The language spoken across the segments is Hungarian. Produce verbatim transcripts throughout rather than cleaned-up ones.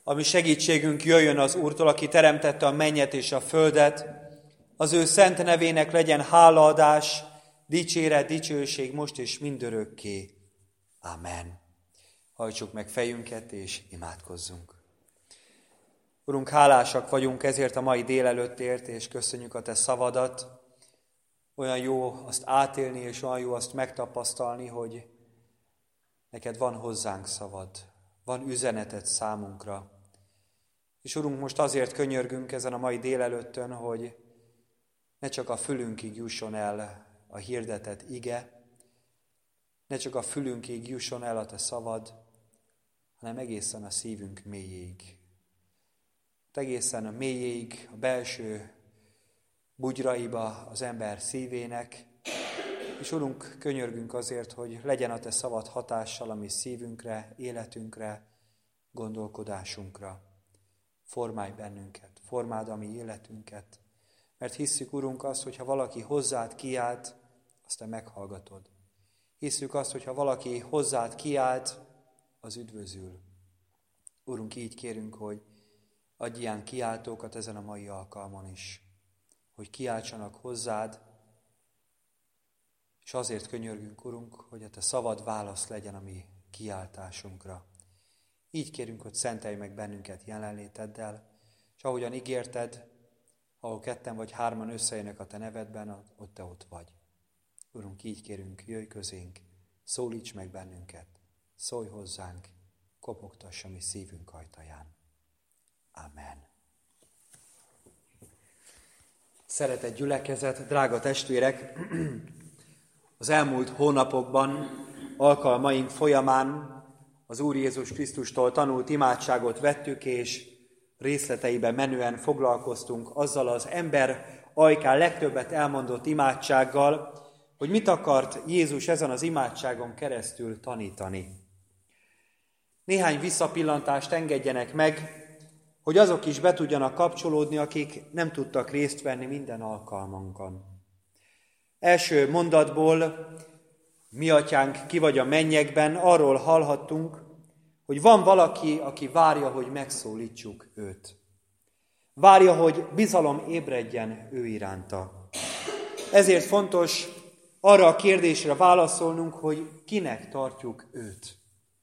Ami segítségünk jöjjön az Úrtól, aki teremtette a mennyet és a földet, az ő szent nevének legyen hálaadás, dicséret, dicsőség most és mindörökké. Amen. Hajtsuk meg fejünket és imádkozzunk. Urunk, hálásak vagyunk ezért a mai délelőttért, és köszönjük a Te szavadat. Olyan jó azt átélni, és olyan jó azt megtapasztalni, hogy neked van hozzánk szavad, van üzeneted számunkra. És Urunk, most azért könyörgünk ezen a mai délelőttön, hogy ne csak a fülünkig jusson el a hirdetett ige, ne csak a fülünkig jusson el a Te szavad, hanem egészen a szívünk mélyéig. Egészen a mélyéig, a belső bugyraiba az ember szívének, és Urunk, könyörgünk azért, hogy legyen a Te szavad hatással a mi szívünkre, életünkre, gondolkodásunkra. Formálj bennünket, formáld a mi életünket, mert hisszük, Urunk, azt, hogyha valaki hozzád kiált, azt Te meghallgatod. Hisszük azt, hogyha valaki hozzád kiált, az üdvözül. Urunk, így kérünk, hogy adj ilyen kiáltókat ezen a mai alkalmon is, hogy kiáltsanak hozzád, és azért könyörgünk, Urunk, hogy a Te szavad válasz legyen a mi kiáltásunkra. Így kérünk, hogy szentelj meg bennünket jelenléteddel, és ahogyan ígérted, ahol ketten vagy hárman összejönnek a Te nevedben, ott Te ott vagy. Urunk, így kérünk, jöjj közénk, szólíts meg bennünket, szólj hozzánk, kopogtass a mi szívünk ajtaján. Amen. Szeretett gyülekezet, drága testvérek! Az elmúlt hónapokban, alkalmaink folyamán az Úr Jézus Krisztustól tanult imádságot vettük, és részleteiben menően foglalkoztunk azzal az ember ajkán legtöbbet elmondott imádsággal, hogy mit akart Jézus ezen az imádságon keresztül tanítani. Néhány visszapillantást engedjenek meg, hogy azok is be tudjanak kapcsolódni, akik nem tudtak részt venni minden alkalmunkon. Első mondatból, mi atyánk, ki vagy a mennyekben, arról hallhattunk, hogy van valaki, aki várja, hogy megszólítsuk őt. Várja, hogy bizalom ébredjen ő iránta. Ezért fontos arra a kérdésre válaszolnunk, hogy kinek tartjuk őt.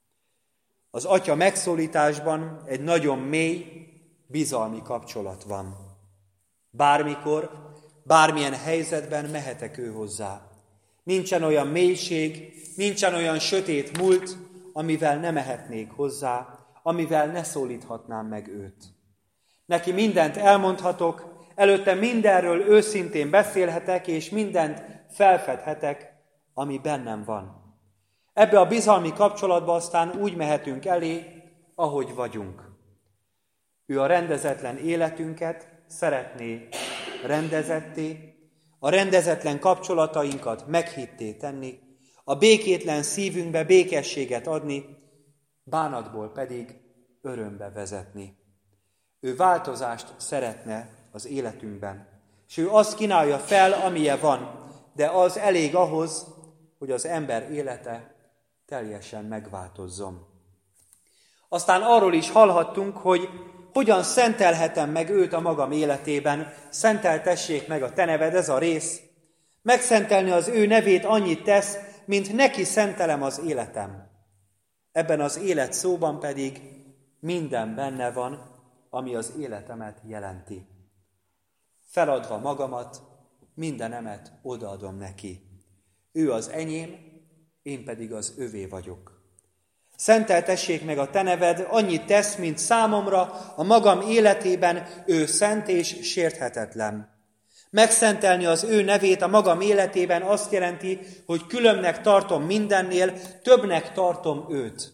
Az atya megszólításban egy nagyon mély, bizalmi kapcsolat van. Bármikor, bármilyen helyzetben mehetek ő hozzá. Nincsen olyan mélység, nincsen olyan sötét múlt, amivel ne mehetnék hozzá, amivel ne szólíthatnám meg őt. Neki mindent elmondhatok, előtte mindenről őszintén beszélhetek, és mindent felfedhetek, ami bennem van. Ebbe a bizalmi kapcsolatba aztán úgy mehetünk elé, ahogy vagyunk. Ő a rendezetlen életünket szeretné rendezetté, a rendezetlen kapcsolatainkat meghitté tenni, a békétlen szívünkbe békességet adni, bánatból pedig örömbe vezetni. Ő változást szeretne az életünkben, és ő azt kínálja fel, amilyen van, de az elég ahhoz, hogy az ember élete teljesen megváltozzon. Aztán arról is hallhattunk, hogy hogyan szentelhetem meg őt a magam életében. Szenteltessék meg a te neved, ez a rész. Megszentelni az ő nevét annyit tesz, mint neki szentelem az életem. Ebben az élet szóban pedig minden benne van, ami az életemet jelenti. Feladva magamat, mindenemet odaadom neki. Ő az enyém, én pedig az övé vagyok. Szenteltessék meg a te neved, annyit tesz, mint számomra a magam életében ő szent és sérthetetlen. Megszentelni az ő nevét a magam életében azt jelenti, hogy különbnek tartom mindennél, többnek tartom őt.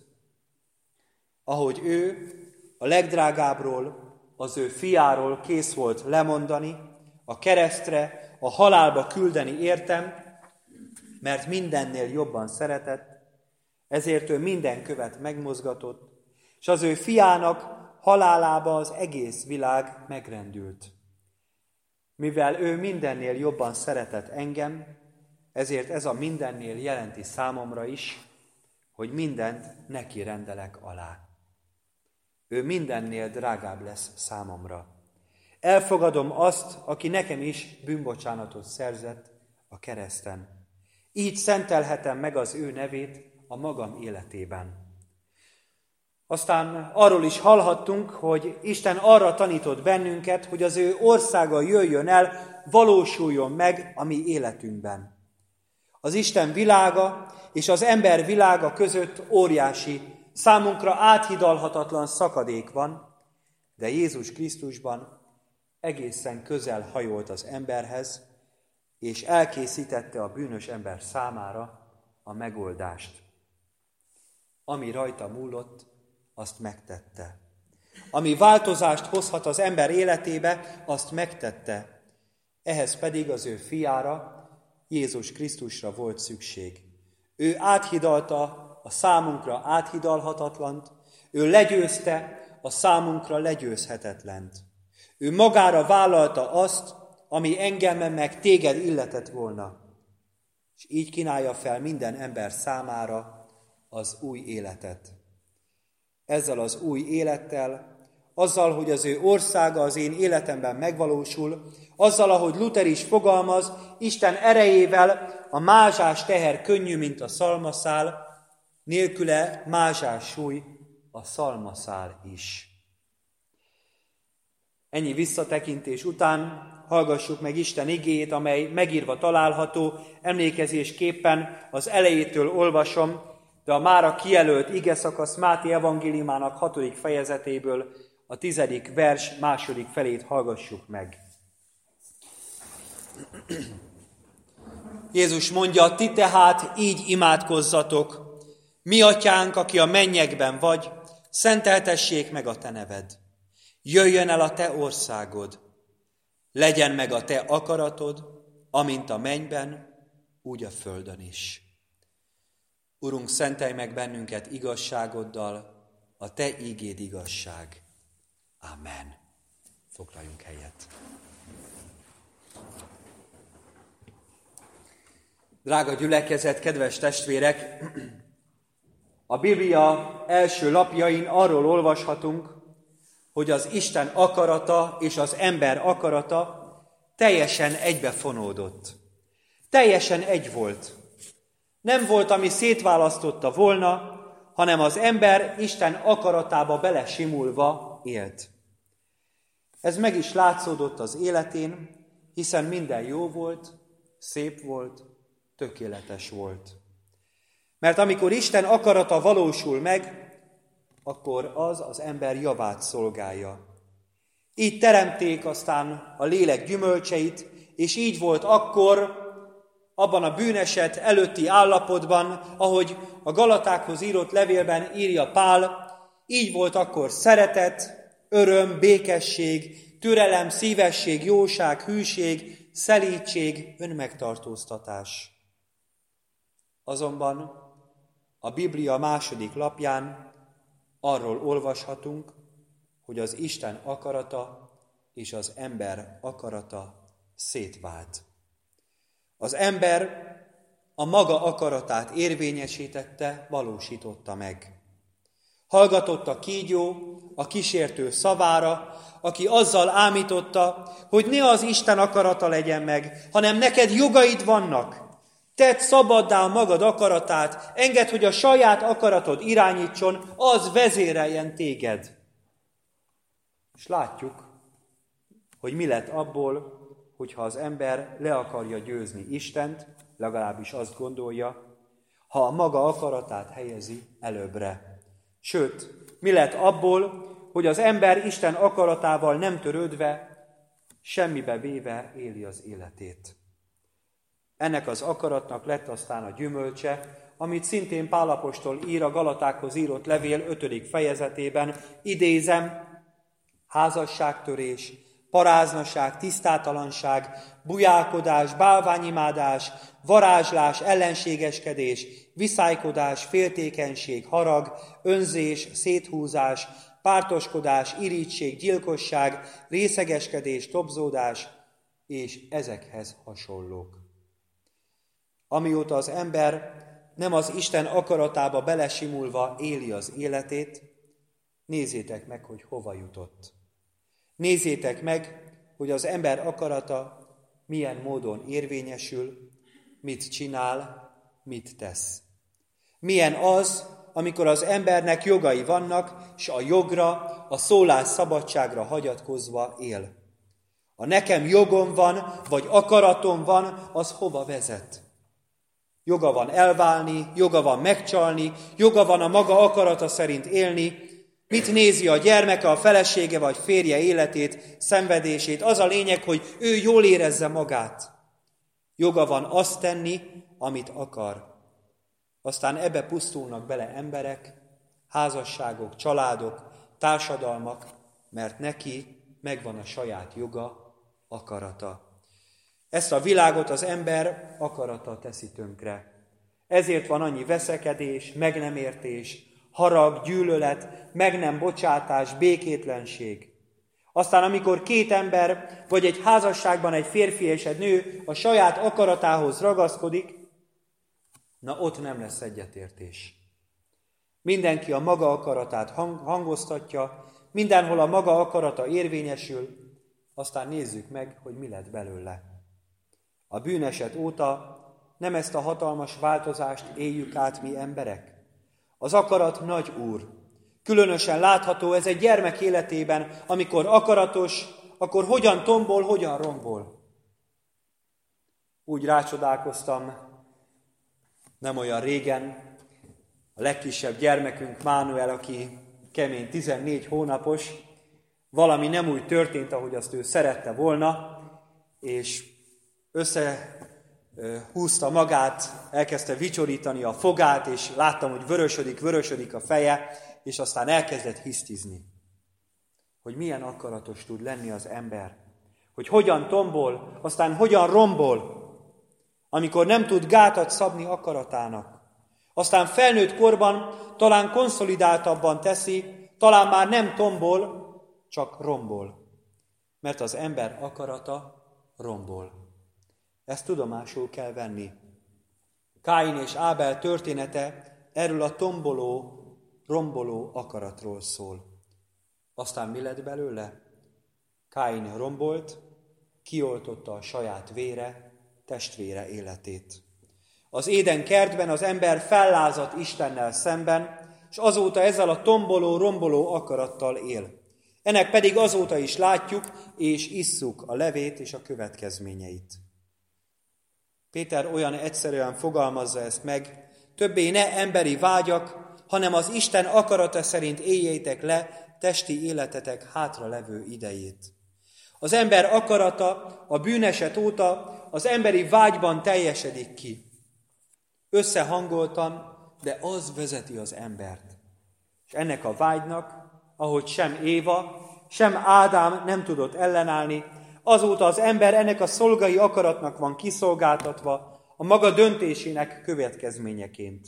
Ahogy ő a legdrágábbról, az ő fiáról kész volt lemondani, a keresztre, a halálba küldeni értem, mert mindennél jobban szeretett, ezért ő minden követ megmozgatott, és az ő fiának halálába az egész világ megrendült. Mivel ő mindennél jobban szeretett engem, ezért ez a mindennél jelenti számomra is, hogy mindent neki rendelek alá. ő mindennél drágább lesz számomra. Elfogadom azt, aki nekem is bűnbocsánatot szerzett a kereszten. Így szentelhetem meg az ő nevét a magam életében. Aztán arról is hallhattunk, hogy Isten arra tanított bennünket, hogy az ő országa jöjjön el, valósuljon meg a mi életünkben. Az Isten világa és az ember világa között óriási, számunkra áthidalhatatlan szakadék van, de Jézus Krisztusban egészen közel hajolt az emberhez, és elkészítette a bűnös ember számára a megoldást. Ami rajta múlott, azt megtette. Ami változást hozhat az ember életébe, azt megtette. Ehhez pedig az ő fiára, Jézus Krisztusra volt szükség. Ő áthidalta a számunkra áthidalhatatlant, ő legyőzte a számunkra legyőzhetetlent. Ő magára vállalta azt, ami engem meg téged illetett volna, és így kínálja fel minden ember számára az új életet. Ezzel az új élettel, azzal, hogy az ő országa az én életemben megvalósul, azzal, ahogy Luther is fogalmaz, Isten erejével a mázsás teher könnyű, mint a szalmaszál, nélküle mázsás súly a szalmaszál is. Ennyi visszatekintés után hallgassuk meg Isten igéjét, amely megírva található, emlékezésképpen az elejétől olvasom, de a mára kijelölt igeszakasz Máté evangéliumának hatodik fejezetéből a tizedik vers második felét hallgassuk meg. Jézus mondja, ti tehát így imádkozzatok, mi atyánk, aki a mennyekben vagy, szenteltessék meg a te neved. Jöjjön el a te országod, legyen meg a te akaratod, amint a mennyben, úgy a földön is. Urunk, szentelj meg bennünket igazságoddal, a te ígéd igazság. Amen. Foglaljunk helyet. Drága gyülekezet, kedves testvérek! A Biblia első lapjain arról olvashatunk, hogy az Isten akarata és az ember akarata teljesen egybefonódott. Teljesen egy volt. Nem volt, ami szétválasztotta volna, hanem az ember Isten akaratába belesimulva élt. Ez meg is látszódott az életén, hiszen minden jó volt, szép volt, tökéletes volt. Mert amikor Isten akarata valósul meg, akkor az az ember javát szolgálja. Így teremték aztán a lélek gyümölcseit, és így volt akkor, abban a bűneset előtti állapotban, ahogy a Galatákhoz írott levélben írja Pál, így volt akkor szeretet, öröm, békesség, türelem, szívesség, jóság, hűség, szelídség, önmegtartóztatás. Azonban a Biblia második lapján arról olvashatunk, hogy az Isten akarata és az ember akarata szétvált. Az ember a maga akaratát érvényesítette, valósította meg. Hallgatott a kígyó, a kísértő szavára, aki azzal ámította, hogy ne az Isten akarata legyen meg, hanem neked jogaid vannak. Tedd szabaddá a magad akaratát, engedd, hogy a saját akaratod irányítson, az vezéreljen téged. És látjuk, hogy mi lett abból, hogyha az ember le akarja győzni Istent, legalábbis azt gondolja, ha a maga akaratát helyezi előbbre. Sőt, mi lett abból, hogy az ember Isten akaratával nem törődve, semmibe véve éli az életét. Ennek az akaratnak lett aztán a gyümölcse, amit szintén Pál apostol ír a Galatákhoz írott levél ötödik fejezetében, idézem, házasságtörés, paráznaság, tisztátalanság, bujálkodás, bálványimádás, varázslás, ellenségeskedés, viszálykodás, féltékenység, harag, önzés, széthúzás, pártoskodás, irigység, gyilkosság, részegeskedés, tobzódás, és ezekhez hasonlók. Amióta az ember nem az Isten akaratába belesimulva éli az életét, Nézzétek meg, hogy hova jutott. Nézzétek meg, hogy az ember akarata milyen módon érvényesül, mit csinál, mit tesz. Milyen az, amikor az embernek jogai vannak, és a jogra, a szólás szabadságra hagyatkozva él. Ha nekem jogom van, vagy akaratom van, az hova vezet? Joga van elválni, joga van megcsalni, joga van a maga akarata szerint élni. Mit nézi a gyermeke, a felesége vagy férje életét, szenvedését? Az a lényeg, hogy ő jól érezze magát. Joga van azt tenni, amit akar. Aztán ebbe pusztulnak bele emberek, házasságok, családok, társadalmak, mert neki megvan a saját joga, akarata. Ezt a világot az ember akarata teszi tönkre. Ezért van annyi veszekedés, meg nem értés, harag, gyűlölet, meg nem bocsátás, békétlenség. Aztán amikor két ember, vagy egy házasságban egy férfi és egy nő a saját akaratához ragaszkodik, na ott nem lesz egyetértés. Mindenki a maga akaratát hang- hangoztatja, mindenhol a maga akarata érvényesül, aztán nézzük meg, hogy mi lett belőle. A bűneset óta nem ezt a hatalmas változást éljük át mi emberek. Az akarat nagy úr. Különösen látható ez egy gyermek életében, amikor akaratos, akkor hogyan tombol, hogyan rombol. Úgy rácsodálkoztam nem olyan régen, a legkisebb gyermekünk Mánuel, aki kemény tizennégy hónapos, valami nem úgy történt, ahogy azt ő szerette volna, és összehúzta magát, elkezdte vicsorítani a fogát, és láttam, hogy vörösödik, vörösödik a feje, és aztán elkezdett hisztizni. Hogy milyen akaratos tud lenni az ember. Hogy hogyan tombol, aztán hogyan rombol, amikor nem tud gátat szabni akaratának. Aztán felnőtt korban talán konszolidáltabban teszi, talán már nem tombol, csak rombol. Mert az ember akarata rombol. Ezt tudomásul kell venni. Káin és Ábel története erről a tomboló, romboló akaratról szól. Aztán mi lett belőle? Káin rombolt, kioltotta a saját vére, testvére életét. Az Éden kertben az ember fellázadt Istennel szemben, és azóta ezzel a tomboló, romboló akarattal él. Ennek pedig azóta is látjuk, és isszuk a levét és a következményeit. Péter olyan egyszerűen fogalmazza ezt meg, többé ne emberi vágyak, hanem az Isten akarata szerint éljétek le testi életetek hátralevő idejét. Az ember akarata a bűneset óta az emberi vágyban teljesedik ki. Összehangoltan, de az vezeti az embert. És ennek a vágynak, ahogy sem Éva, sem Ádám nem tudott ellenállni, azóta az ember ennek a szolgai akaratnak van kiszolgáltatva a maga döntésének következményeként.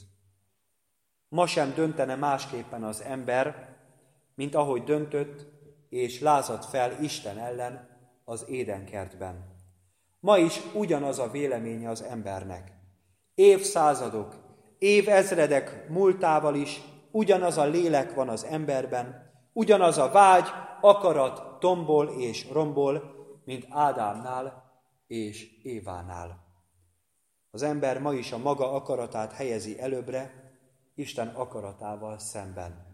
Ma sem döntene másképpen az ember, mint ahogy döntött, és lázadt fel Isten ellen az Édenkertben. Ma is ugyanaz a véleménye az embernek. Évszázadok, évezredek múltával is ugyanaz a lélek van az emberben, ugyanaz a vágy, akarat tombol és rombol, mint Ádámnál és Évánál. Az ember ma is a maga akaratát helyezi előbbre, Isten akaratával szemben.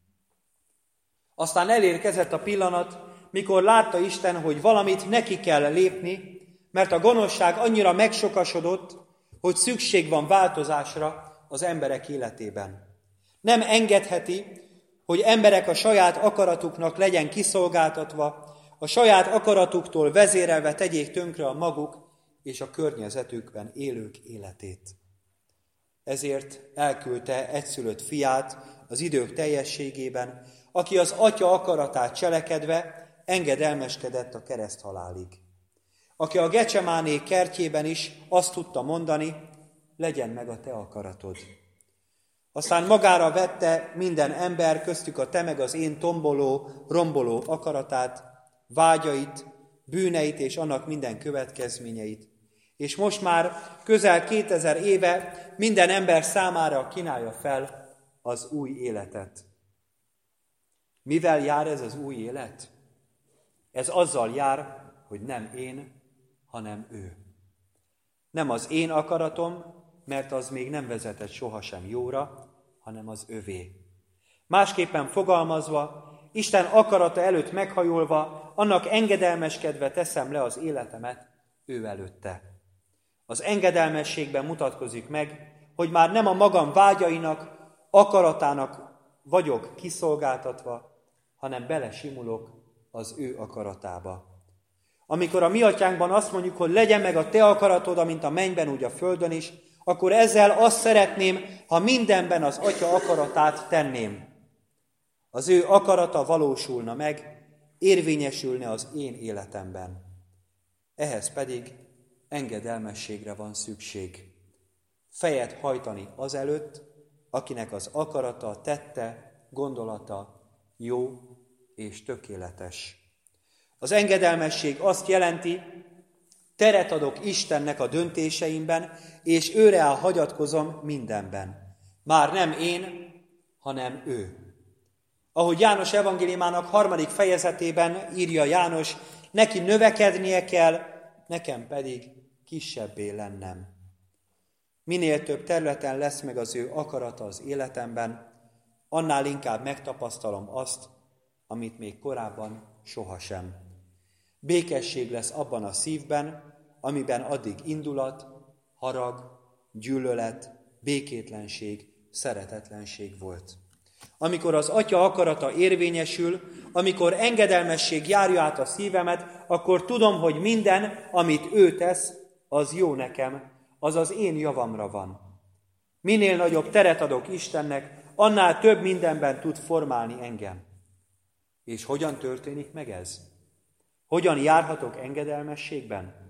Aztán elérkezett a pillanat, mikor látta Isten, hogy valamit neki kell lépni, mert a gonoszság annyira megsokasodott, hogy szükség van változásra az emberek életében. Nem engedheti, hogy emberek a saját akaratuknak legyen kiszolgáltatva, a saját akaratuktól vezérelve tegyék tönkre a maguk és a környezetükben élők életét. Ezért elküldte egyszülött fiát az idők teljességében, aki az atya akaratát cselekedve engedelmeskedett a kereszthalálig. Aki a Gecsemáné kertjében is azt tudta mondani, legyen meg a te akaratod. Aztán magára vette minden ember, köztük a te meg az én tomboló, romboló akaratát, vágyait, bűneit és annak minden következményeit. És most már közel kétezer éve minden ember számára kínálja fel az új életet. Mivel jár ez az új élet? Ez azzal jár, hogy nem én, hanem ő. Nem az én akaratom, mert az még nem vezetett sohasem jóra, hanem az övé. Másképpen fogalmazva, Isten akarata előtt meghajolva, annak engedelmeskedve teszem le az életemet ő előtte. Az engedelmességben mutatkozik meg, hogy már nem a magam vágyainak, akaratának vagyok kiszolgáltatva, hanem belesimulok az ő akaratába. Amikor a mi atyánkban azt mondjuk, hogy legyen meg a te akaratod, amint a mennyben, úgy a földön is, akkor ezzel azt szeretném, ha mindenben az atya akaratát tenném. Az ő akarata valósulna meg, érvényesülne az én életemben. Ehhez pedig engedelmességre van szükség. Fejet hajtani azelőtt, akinek az akarata, tette, gondolata jó és tökéletes. Az engedelmesség azt jelenti, teret adok Istennek a döntéseimben, és őre hagyatkozom mindenben. Már nem én, hanem ő. Ahogy János evangéliumának harmadik fejezetében írja János, neki növekednie kell, nekem pedig kisebbé lennem. Minél több területen lesz meg az ő akarata az életemben, annál inkább megtapasztalom azt, amit még korábban sohasem. Békesség lesz abban a szívben, amiben addig indulat, harag, gyűlölet, békétlenség, szeretetlenség volt. Amikor az atya akarata érvényesül, amikor engedelmesség járja át a szívemet, akkor tudom, hogy minden, amit ő tesz, az jó nekem, az az én javamra van. Minél nagyobb teret adok Istennek, annál több mindenben tud formálni engem. És hogyan történik meg ez? Hogyan járhatok engedelmességben?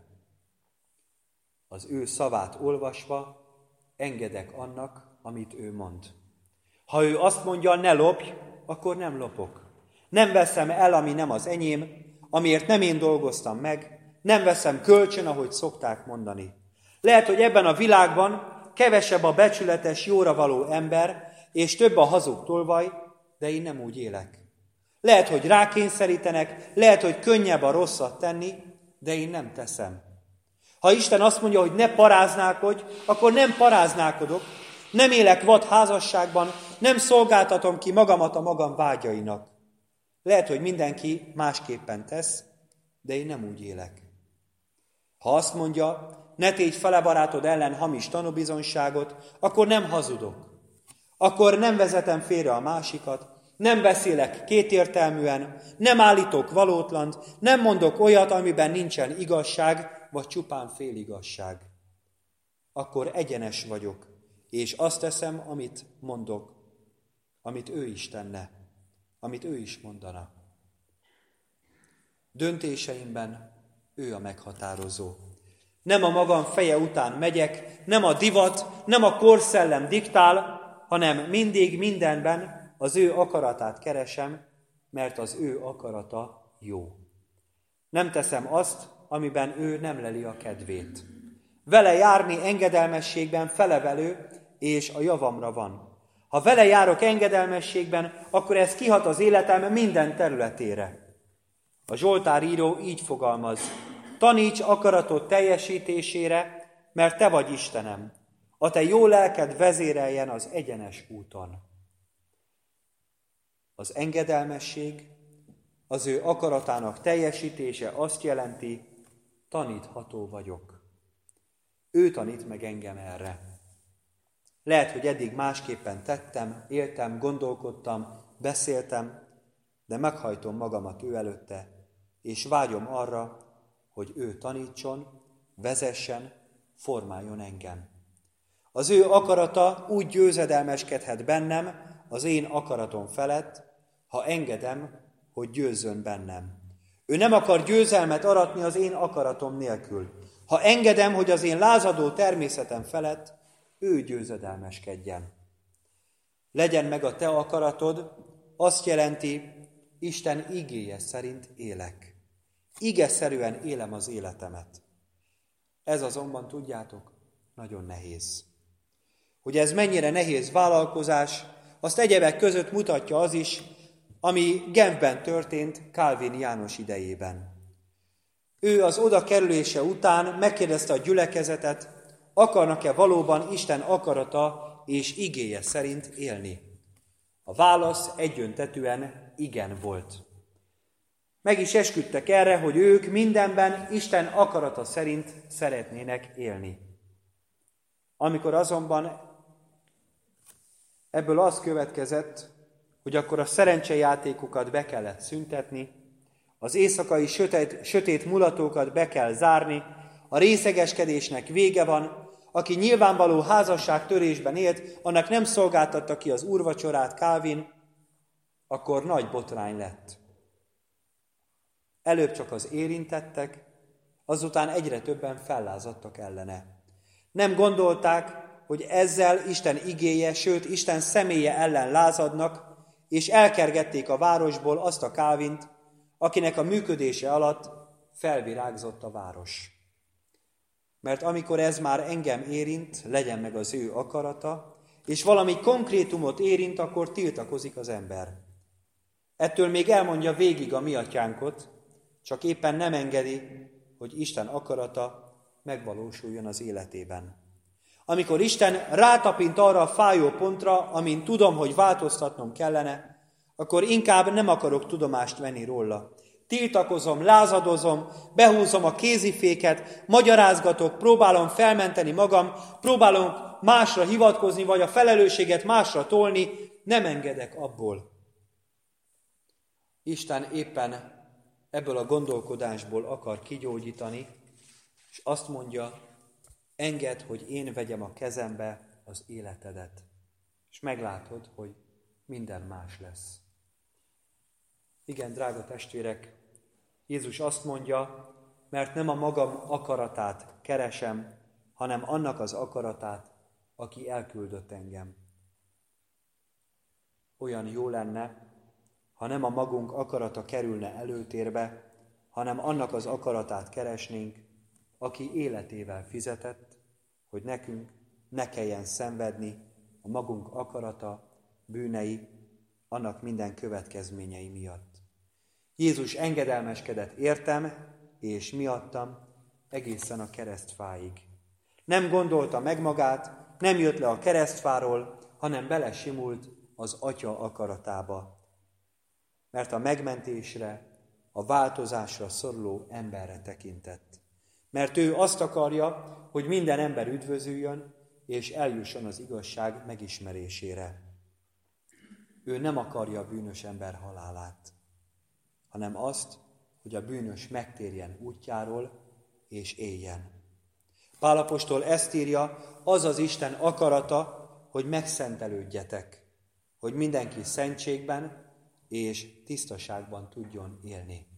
Az ő szavát olvasva engedek annak, amit ő mond. Ha ő azt mondja, ne lopj, akkor nem lopok. Nem veszem el, ami nem az enyém, amiért nem én dolgoztam meg, nem veszem kölcsön, ahogy szokták mondani. Lehet, hogy ebben a világban kevesebb a becsületes, jóra való ember, és több a hazug tolvaj, de én nem úgy élek. Lehet, hogy rákényszerítenek, lehet, hogy könnyebb a rosszat tenni, de én nem teszem. Ha Isten azt mondja, hogy ne paráználkodj, akkor nem paráználkodok, nem élek vad házasságban, nem szolgáltatom ki magamat a magam vágyainak. Lehet, hogy mindenki másképpen tesz, de én nem úgy élek. Ha azt mondja, ne tégy fele barátod ellen hamis tanúbizonyságot, akkor nem hazudok. Akkor nem vezetem félre a másikat, nem beszélek kétértelműen, nem állítok valótlant, nem mondok olyat, amiben nincsen igazság, vagy csupán féligazság. Akkor egyenes vagyok, és azt teszem, amit mondok, amit ő is tenne, amit ő is mondana. Döntéseimben ő a meghatározó. Nem a magam feje után megyek, nem a divat, nem a korszellem diktál, hanem mindig mindenben az ő akaratát keresem, mert az ő akarata jó. Nem teszem azt, amiben ő nem leli a kedvét. Vele járni engedelmességben felevelő, és a javamra van. Ha vele járok engedelmességben, akkor ez kihat az életem minden területére. A Zsoltár író így fogalmaz: taníts akaratod teljesítésére, mert te vagy Istenem. A te jó lelked vezéreljen az egyenes úton. Az engedelmesség, az ő akaratának teljesítése azt jelenti, tanítható vagyok. Ő tanít meg engem erre. Lehet, hogy eddig másképpen tettem, éltem, gondolkodtam, beszéltem, de meghajtom magamat ő előtte, és vágyom arra, hogy ő tanítson, vezessen, formáljon engem. Az ő akarata úgy győzedelmeskedhet bennem, az én akaratom felett, ha engedem, hogy győzzön bennem. Ő nem akar győzelmet aratni az én akaratom nélkül. Ha engedem, hogy az én lázadó természetem felett ő győzedelmeskedjen. Legyen meg a te akaratod, azt jelenti, Isten igéje szerint élek. Igeszerűen élem az életemet. Ez azonban, tudjátok, nagyon nehéz. Hogy ez mennyire nehéz vállalkozás, azt egyebek között mutatja az is, ami Genfben történt Calvin János idejében. Ő az oda kerülése után megkérdezte a gyülekezetet, akarnak-e valóban Isten akarata és igéje szerint élni. A válasz egyöntetűen igen volt. Meg is esküdtek erre, hogy ők mindenben Isten akarata szerint szeretnének élni. Amikor azonban ebből az következett, hogy akkor a szerencsejátékokat be kellett szüntetni, az éjszakai sötét, sötét mulatókat be kell zárni, a részegeskedésnek vége van, aki nyilvánvaló házasságtörésben élt, annak nem szolgáltatta ki az úrvacsorát Calvin, akkor nagy botrány lett. Előbb csak az érintettek, azután egyre többen fellázadtak ellene. Nem gondolták, hogy ezzel Isten igéje, sőt Isten személye ellen lázadnak, és elkergették a városból azt a Calvint, akinek a működése alatt felvirágzott a város. Mert amikor ez már engem érint, legyen meg az ő akarata, és valami konkrétumot érint, akkor tiltakozik az ember. Ettől még elmondja végig a mi atyánkot, csak éppen nem engedi, hogy Isten akarata megvalósuljon az életében. Amikor Isten rátapint arra a fájó pontra, amin tudom, hogy változtatnom kellene, akkor inkább nem akarok tudomást venni róla. Tiltakozom, lázadozom, behúzom a kéziféket, magyarázgatok, próbálom felmenteni magam, próbálom másra hivatkozni, vagy a felelősséget másra tolni, nem engedek abból. Isten éppen ebből a gondolkodásból akar kigyógyítani, és azt mondja, engedd, hogy én vegyem a kezembe az életedet, és meglátod, hogy minden más lesz. Igen, drága testvérek, Jézus azt mondja, mert nem a magam akaratát keresem, hanem annak az akaratát, aki elküldött engem. Olyan jó lenne, ha nem a magunk akarata kerülne előtérbe, hanem annak az akaratát keresnénk, aki életével fizetett, hogy nekünk ne kelljen szenvedni a magunk akarata, bűnei, annak minden következményei miatt. Jézus engedelmeskedett értem és miattam egészen a keresztfáig. Nem gondolta meg magát, nem jött le a keresztfáról, hanem belesimult az Atya akaratába. Mert a megmentésre, a változásra szoruló emberre tekintett. Mert ő azt akarja, hogy minden ember üdvözüljön, és eljusson az igazság megismerésére. Ő nem akarja a bűnös ember halálát, hanem azt, hogy a bűnös megtérjen útjáról, és éljen. Pál apostol ezt írja, az az Isten akarata, hogy megszentelődjetek, hogy mindenki szentségben és tisztaságban tudjon élni.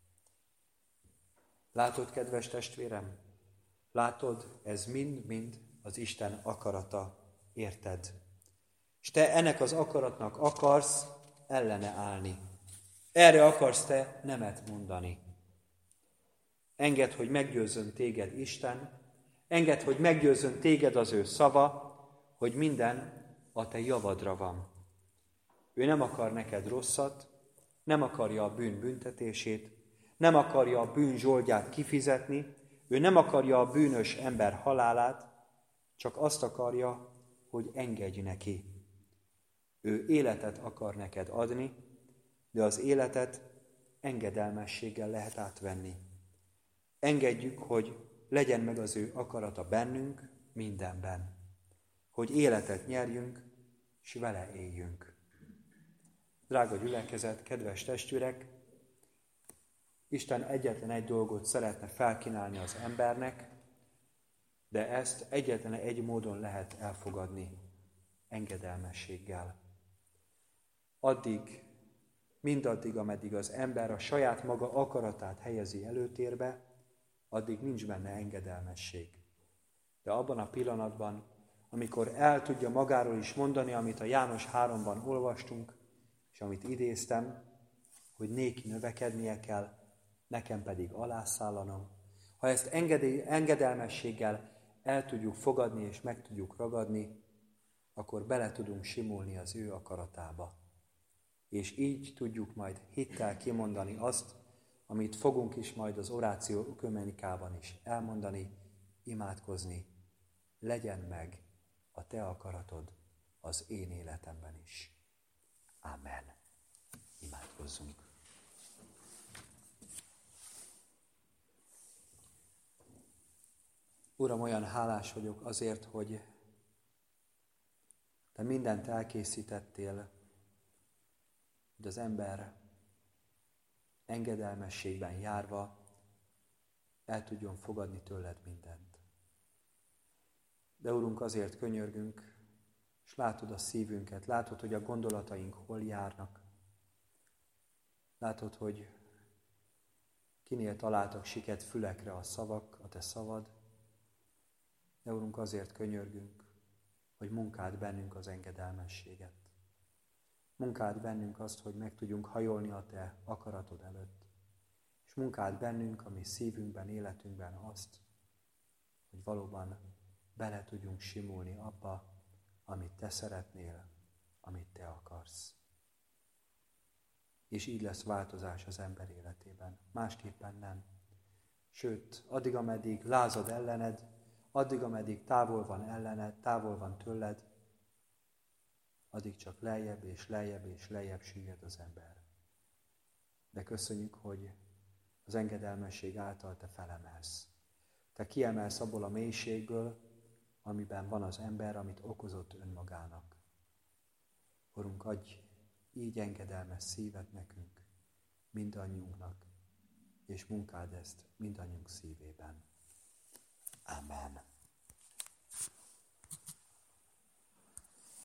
Látod, kedves testvérem? Látod, ez mind-mind az Isten akarata, érted? És te ennek az akaratnak akarsz ellene állni. Erre akarsz te nemet mondani. Engedd, hogy meggyőzzön téged Isten, engedd, hogy meggyőzzön téged az ő szava, hogy minden a te javadra van. Ő nem akar neked rosszat, nem akarja a bűn büntetését, nem akarja a bűn zsoldját kifizetni, ő nem akarja a bűnös ember halálát, csak azt akarja, hogy engedj neki. Ő életet akar neked adni, de az életet engedelmességgel lehet átvenni. Engedjük, hogy legyen meg az ő akarata bennünk mindenben, hogy életet nyerjünk, és vele éljünk. Drága gyülekezet, kedves testvérek, Isten egyetlen egy dolgot szeretne felkínálni az embernek, de ezt egyetlen egy módon lehet elfogadni, engedelmességgel. Addig, mindaddig, ameddig az ember a saját maga akaratát helyezi előtérbe, addig nincs benne engedelmesség. De abban a pillanatban, amikor el tudja magáról is mondani, amit a János háromban olvastunk, és amit idéztem, hogy néki növekednie kell, nekem pedig alászállanom. Ha ezt engedély, engedelmességgel el tudjuk fogadni és meg tudjuk ragadni, akkor bele tudunk simulni az ő akaratába. és így tudjuk majd hittel kimondani azt, amit fogunk is majd az oráció ökumenikában is elmondani, imádkozni, legyen meg a te akaratod az én életemben is. Amen. Imádkozzunk. Uram, olyan hálás vagyok azért, hogy te mindent elkészítettél, hogy az ember engedelmességben járva el tudjon fogadni tőled mindent. De Urunk, azért könyörgünk, és látod a szívünket, látod, hogy a gondolataink hol járnak, látod, hogy kinél találtak siket fülekre a szavak, a te szavad, de Urunk, azért könyörgünk, hogy munkáld bennünk az engedelmességet. Munkáld bennünk azt, hogy meg tudjunk hajolni a te akaratod előtt. És munkáld bennünk, a mi szívünkben, életünkben azt, hogy valóban bele tudjunk simulni abba, amit te szeretnél, amit te akarsz. És így lesz változás az ember életében. Másképpen nem. Sőt, addig, ameddig lázad ellened, addig, ameddig távol van ellened, távol van tőled, addig csak lejjebb és lejjebb és lejjebb süllyed az ember. De köszönjük, hogy az engedelmesség által te felemelsz. Te kiemelsz abból a mélységből, amiben van az ember, amit okozott önmagának. Urunk, adj így engedelmes szívet nekünk, mindannyiunknak, és munkáld ezt mindannyiunk szívében. Amen.